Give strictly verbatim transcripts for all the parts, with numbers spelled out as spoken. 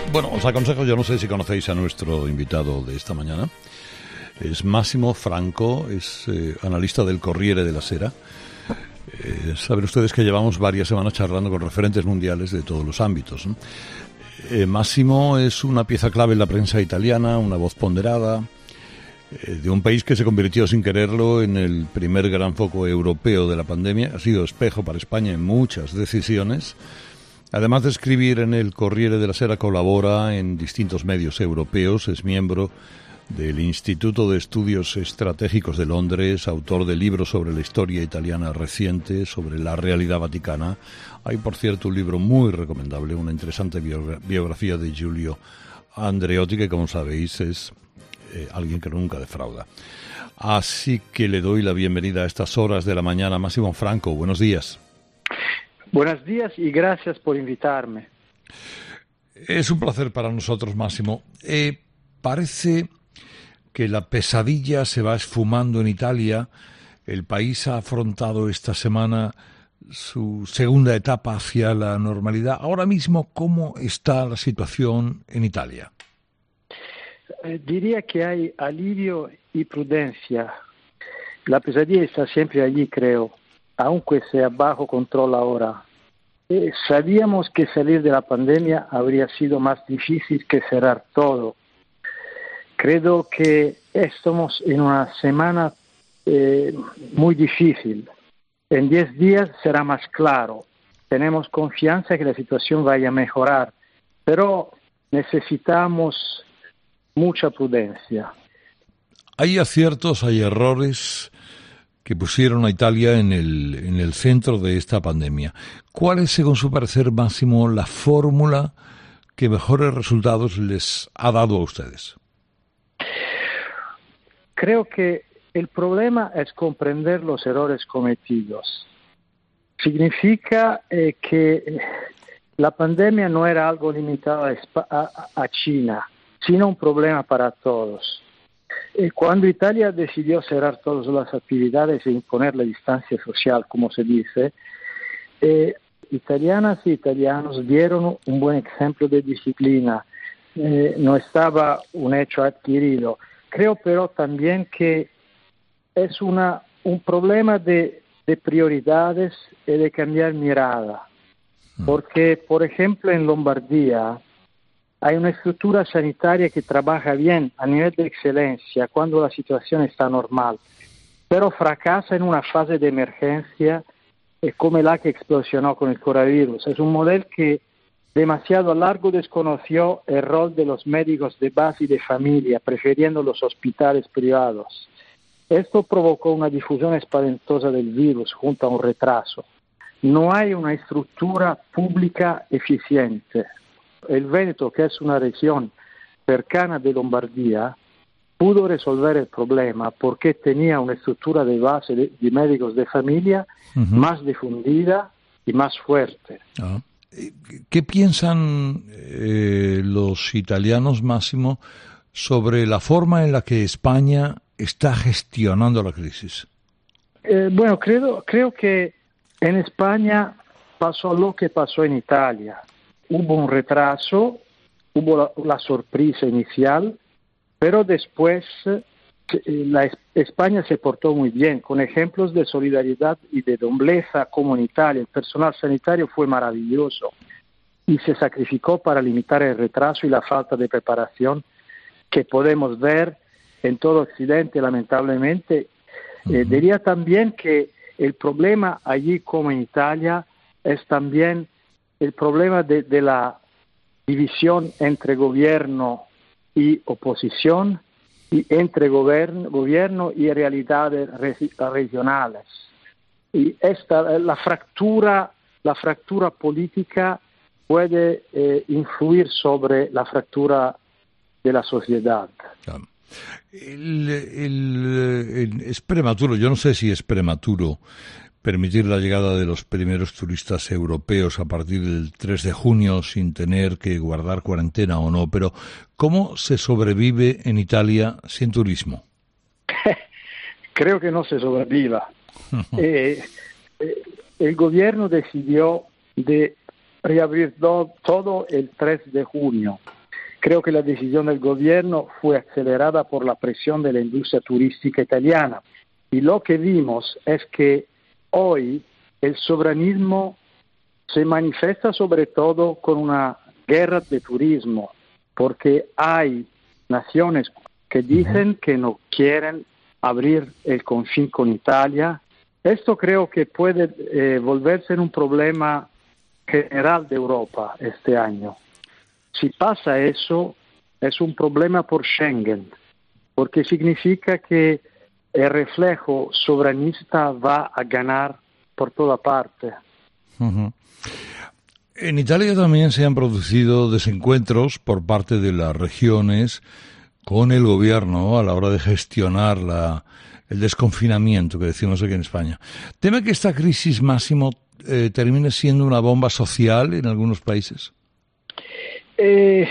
Bueno, os aconsejo, yo no sé si conocéis a nuestro invitado de esta mañana. Es Massimo Franco, es eh, analista del Corriere della Sera. Eh, saben ustedes que llevamos varias semanas charlando con referentes mundiales de todos los ámbitos, ¿no? Eh, Massimo es una pieza clave en la prensa italiana, una voz ponderada, eh, de un país que se convirtió sin quererlo en el primer gran foco europeo de la pandemia. Ha sido espejo para España en muchas decisiones. Además de escribir en el Corriere della Sera, colabora en distintos medios europeos, es miembro del Instituto de Estudios Estratégicos de Londres, autor de libros sobre la historia italiana reciente, sobre la realidad vaticana. Hay, por cierto, un libro muy recomendable, una interesante biogra- biografía de Giulio Andreotti, que, como sabéis, es eh, alguien que nunca defrauda. Así que le doy la bienvenida a estas horas de la mañana. Massimo Franco, buenos días. Buenos días y gracias por invitarme. Es un placer para nosotros, Massimo. Eh, parece que la pesadilla se va esfumando en Italia. El país ha afrontado esta semana su segunda etapa hacia la normalidad. Ahora mismo, ¿cómo está la situación en Italia? Eh, diría que hay alivio y prudencia. La pesadilla está siempre allí, creo, aunque sea bajo control ahora. Eh, sabíamos que salir de la pandemia habría sido más difícil que cerrar todo. Creo que estamos en una semana eh, muy difícil. En diez días será más claro. Tenemos confianza que la situación vaya a mejorar, pero necesitamos mucha prudencia. Hay aciertos, hay errores que pusieron a Italia en el, en el centro de esta pandemia. ¿Cuál es, según su parecer, Massimo, la fórmula que mejores resultados les ha dado a ustedes? Creo que el problema es comprender los errores cometidos. Significa eh, que la pandemia no era algo limitado a, a, a China, sino un problema para todos. Eh, cuando Italia decidió cerrar todas las actividades e imponer la distancia social, como se dice, eh, italianas y italianos dieron un buen ejemplo de disciplina. Eh, no estaba un hecho adquirido. Creo pero también que es una, un problema de, de prioridades y de cambiar mirada. Porque, por ejemplo, en Lombardía hay una estructura sanitaria que trabaja bien a nivel de excelencia cuando la situación está normal, pero fracasa en una fase de emergencia eh, como la que explosionó con el coronavirus. Es un modelo que demasiado largo desconoció el rol de los médicos de base y de familia, prefiriendo los hospitales privados. Esto provocó una difusión espantosa del virus junto a un retraso. No hay una estructura pública eficiente. El Veneto, que es una región cercana de Lombardía, pudo resolver el problema porque tenía una estructura de base de, de médicos de familia uh-huh. más difundida y más fuerte. Ah. ¿Qué piensan eh, los italianos, Massimo, sobre la forma en la que España está gestionando la crisis? Eh, bueno, creo, creo que en España pasó lo que pasó en Italia. Hubo un retraso, hubo la, la sorpresa inicial, pero después eh, la, España se portó muy bien, con ejemplos de solidaridad y de nobleza como en Italia. El personal sanitario fue maravilloso y se sacrificó para limitar el retraso y la falta de preparación que podemos ver en todo Occidente, lamentablemente. Uh-huh. Eh, diría también que el problema allí como en Italia es también el problema de, de la división entre gobierno y oposición y entre gobierno, gobierno y realidades re, regionales. Y esta, la fractura, la fractura política puede eh, influir sobre la fractura de la sociedad. Claro. El, el, el, es prematuro, yo no sé si es prematuro permitir la llegada de los primeros turistas europeos a partir del tres de junio sin tener que guardar cuarentena o no, pero ¿cómo se sobrevive en Italia sin turismo? Creo que no se sobreviva. eh, eh, el gobierno decidió de reabrir do, todo el tres de junio. Creo que la decisión del gobierno fue acelerada por la presión de la industria turística italiana. Y lo que vimos es que hoy el soberanismo se manifiesta sobre todo con una guerra de turismo, porque hay naciones que dicen que no quieren abrir el confín con Italia. Esto creo que puede eh, volverse un problema general de Europa este año. Si pasa eso, es un problema por Schengen, porque significa que el reflejo soberanista va a ganar por toda parte. Uh-huh. En Italia también se han producido desencuentros por parte de las regiones con el gobierno a la hora de gestionar la, el desconfinamiento que decimos aquí en España. ¿Teme que esta crisis, Máximo, eh, termine siendo una bomba social en algunos países? Eh,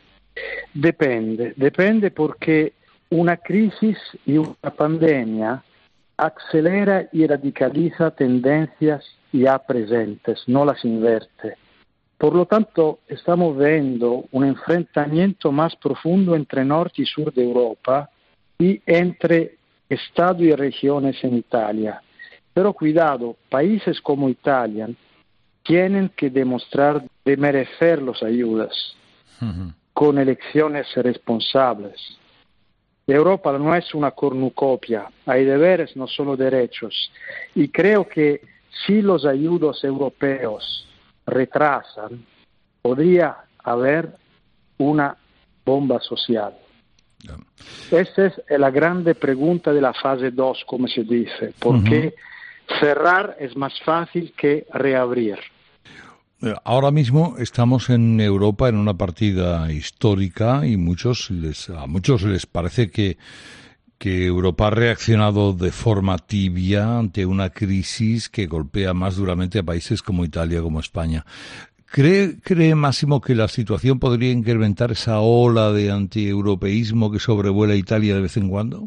depende, depende porque una crisis y una pandemia acelera y radicaliza tendencias ya presentes, no las inverte. Por lo tanto, estamos viendo un enfrentamiento más profundo entre norte y sur de Europa y entre Estado y regiones en Italia. Pero cuidado, países como Italia tienen que demostrar de merecer las ayudas uh-huh. con elecciones responsables. Europa no es una cornucopia, hay deberes, no solo derechos. Y creo que si los ayudos europeos retrasan, podría haber una bomba social. Yeah. Esa es la grande pregunta de la fase dos, como se dice, porque uh-huh. cerrar es más fácil que reabrir. Ahora mismo estamos en Europa en una partida histórica y muchos les, a muchos les parece que, que Europa ha reaccionado de forma tibia ante una crisis que golpea más duramente a países como Italia, como España. ¿Cree, cree Máximo que la situación podría incrementar esa ola de antieuropeísmo que sobrevuela Italia de vez en cuando?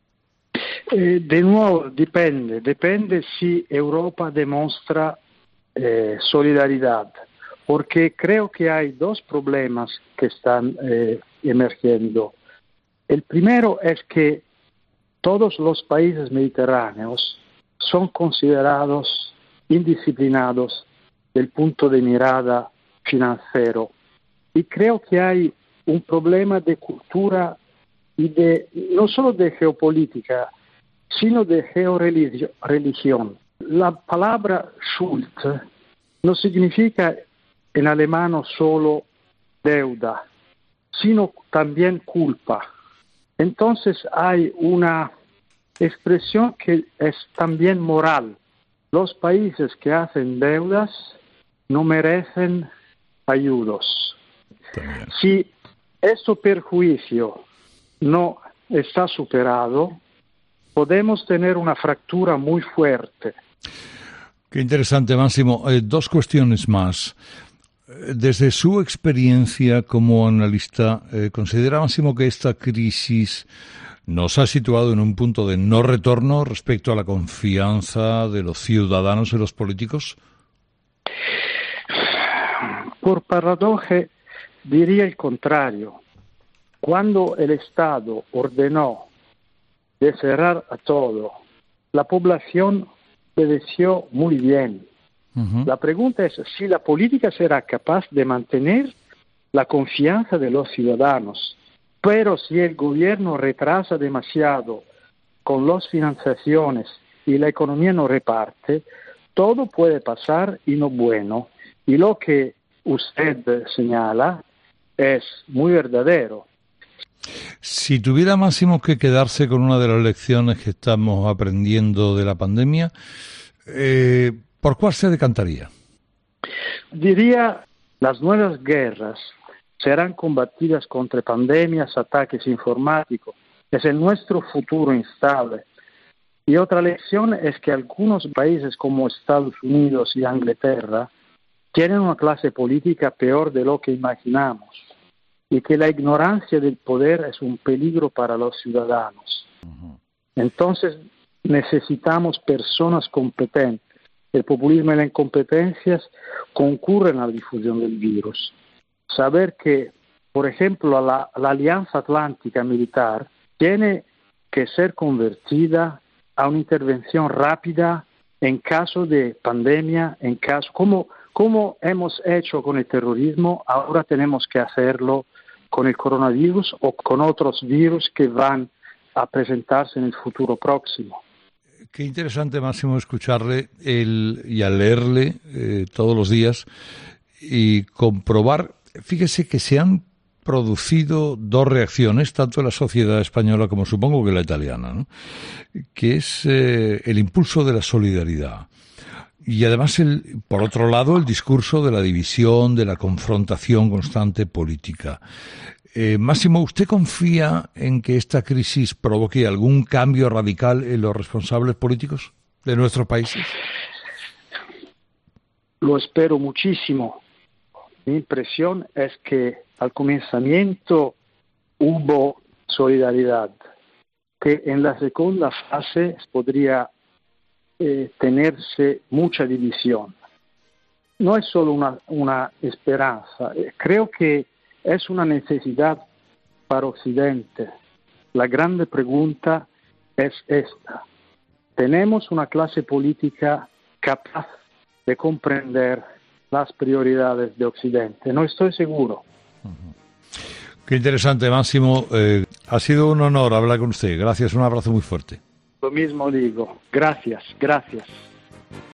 Eh, de nuevo, depende. Depende si Europa demuestra Eh, solidaridad, porque creo que hay dos problemas que están eh, emergiendo. El primero es que todos los países mediterráneos son considerados indisciplinados del punto de mirada financiero y creo que hay un problema de cultura y de no solo de geopolítica, sino de georeligión. La palabra Schuld no significa en alemán solo deuda, sino también culpa. Entonces hay una expresión que es también moral. Los países que hacen deudas no merecen ayudos. También. Si ese perjuicio no está superado, podemos tener una fractura muy fuerte. Qué interesante, Máximo. Eh, dos cuestiones más. Desde su experiencia como analista, eh, ¿considera, Máximo, que esta crisis nos ha situado en un punto de no retorno respecto a la confianza de los ciudadanos en los políticos? Por paradoja, diría el contrario. Cuando el Estado ordenó de cerrar a todo, la población obedeció muy bien. Uh-huh. La pregunta es si la política será capaz de mantener la confianza de los ciudadanos, pero si el gobierno retrasa demasiado con las financiaciones y la economía no reparte, todo puede pasar y no bueno. Y lo que usted señala es muy verdadero. Si tuviera, Máximo, que quedarse con una de las lecciones que estamos aprendiendo de la pandemia, eh, ¿por cuál se decantaría? Diría, las nuevas guerras serán combatidas contra pandemias, ataques informáticos. Es el nuestro futuro instable. Y otra lección es que algunos países como Estados Unidos y Inglaterra tienen una clase política peor de lo que imaginamos. Y que la ignorancia del poder es un peligro para los ciudadanos. Uh-huh. Entonces necesitamos personas competentes. El populismo y las incompetencias concurren a la difusión del virus. Saber que por ejemplo, la, la Alianza Atlántica Militar tiene que ser convertida a una intervención rápida en caso de pandemia, en caso, como, como hemos hecho con el terrorismo, ahora tenemos que hacerlo con el coronavirus o con otros virus que van a presentarse en el futuro próximo. Qué interesante, Máximo, escucharle el, y a leerle eh, todos los días y comprobar, fíjese que se han producido dos reacciones, tanto en la sociedad española como supongo que la italiana, ¿no? Que es eh, el impulso de la solidaridad y además, el, por otro lado, el discurso de la división, de la confrontación constante política. Eh, Máximo, ¿usted confía en que esta crisis provoque algún cambio radical en los responsables políticos de nuestros países? Lo espero muchísimo. Mi impresión es que al comenzamiento hubo solidaridad, que en la segunda fase podría eh, tenerse mucha división. No es solo una, una esperanza, creo que es una necesidad para Occidente. La grande pregunta es esta. ¿Tenemos una clase política capaz de comprender las prioridades de Occidente? No estoy seguro. Uh-huh. Qué interesante, Máximo. Eh, ha sido un honor hablar con usted. Gracias, un abrazo muy fuerte. Lo mismo digo. Gracias, gracias.